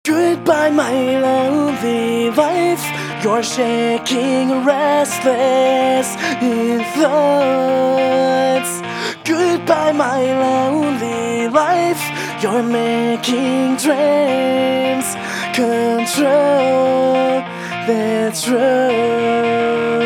Goodbye, my lonely life. You're shaking, restless in thoughts. Goodbye, my lonely life. You're making dreams control. That's true.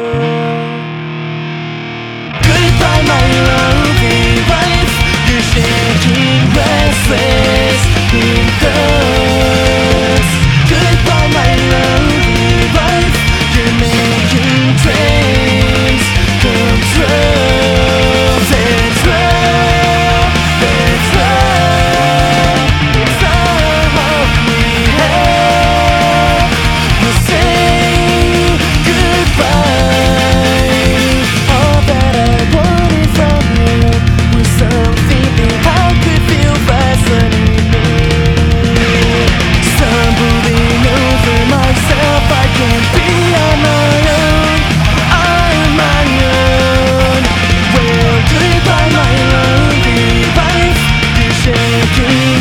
Goodbye, my lonely life. You're shaking, restless in thoughts. Goodbye, my lonely life. You're making dreams come true. That's love, that's love. It's all we have. We'll say goodbye. All that I wanted from you was something that I could feel fascinating. Stumbling over myself, I can't be on my own, on my own. Well, goodbye, my lonely life. You're shaking.